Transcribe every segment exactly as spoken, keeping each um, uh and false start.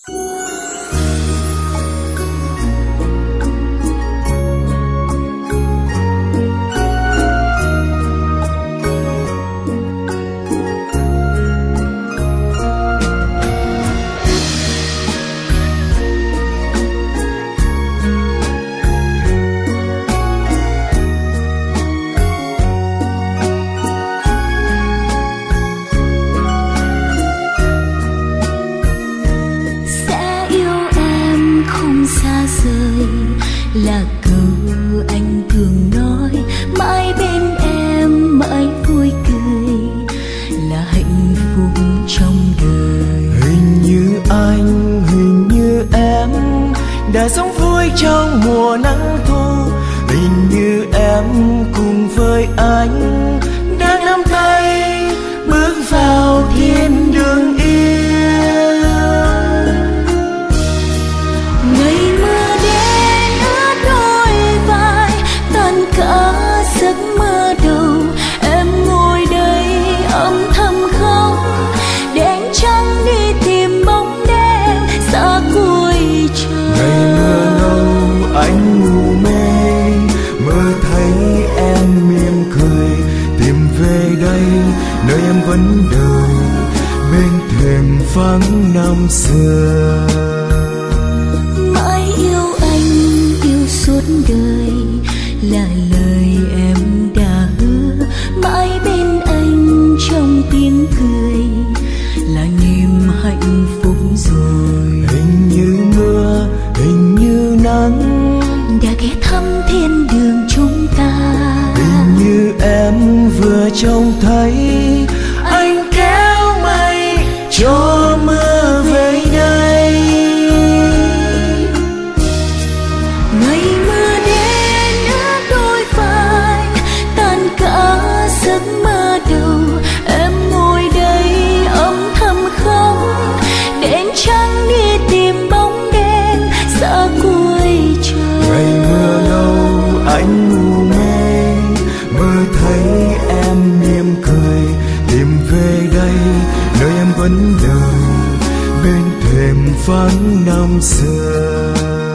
Là câu anh thường nói, mãi bên em mãi vui cười, là hạnh phúc trong đời. Hình như anh, hình như em đã sống vui trong mùa nắng thu. Hình như em cùng với anh đã nắm tay bước vào thiên đường yêu. Giấc mơ đầu em ngồi đây âm thầm khóc, đèn trắng đi tìm bóng đêm xa cuối trời. Ngày mưa lâu anh ngủ mê, mơ thấy em mỉm cười, tìm về đây nơi em vẫn đời bên thềm vắng năm xưa. Mãi yêu anh, yêu suốt đời là lời em đã hứa, mãi bên anh trong tiếng cười là niềm hạnh phúc rồi. Hình như mưa, hình như nắng đã ghé thăm thiên đường chúng ta. Hình như em vừa trông thấy anh kéo mây cho mưa về đây. Ngày mưa giấc mơ đầu em ngồi đây âm thầm khóc, đèn trắng đi tìm bóng đêm xa cuối trời. Ngày mưa lâu anh ngủ mê, mơ thấy em mỉm cười, tìm về đây nơi em vẫn đời bên thềm vắng năm xưa.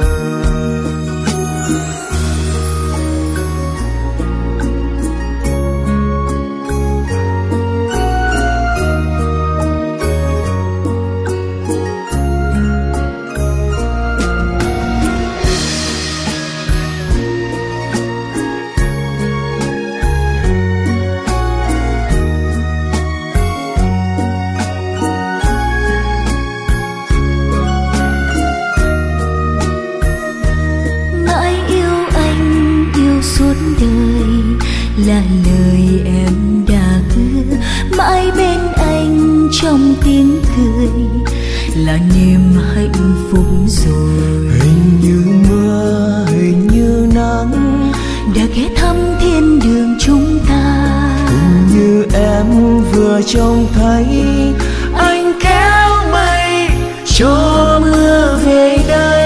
Suốt đời là lời em đã hứa, mãi bên anh trong tiếng cười là niềm hạnh phúc rồi. Hình như mưa, hình như nắng đã ghé thăm thiên đường chúng ta. Hình như em vừa trông thấy anh kéo mây cho mưa về đây.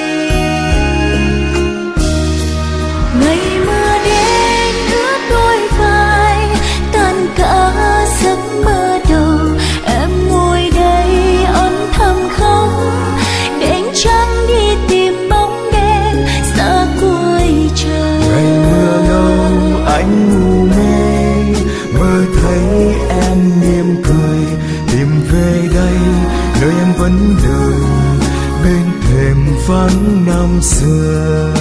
Giấc mơ đầu em ngồi đây âm thầm khóc, đèn trắng đi tìm bóng đêm xa cuối trời. Ngày mưa lâu anh ngủ mê, mơ thấy em mỉm cười, tìm về đây nơi em vẫn đời bên thềm vắng năm xưa.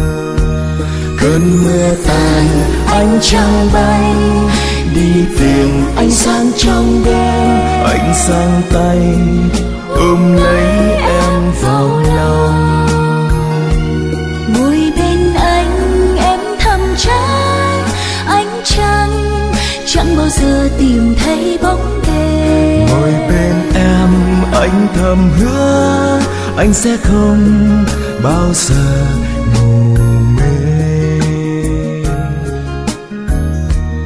Cơn mưa tàn ánh trăng bay, đi tìm ánh sáng trong đêm. Ánh sáng tay ôm lấy em vào lòng. Ngồi bên anh em thầm trách ánh trăng chẳng bao giờ tìm thấy bóng đêm. Ngồi bên em anh thầm hứa anh sẽ không bao giờ ngủ mê.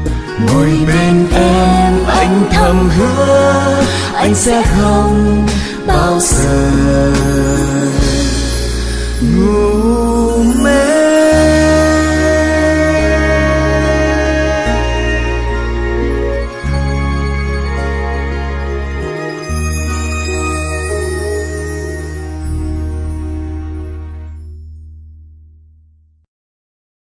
Ngồi bên em anh thầm hứa anh sẽ không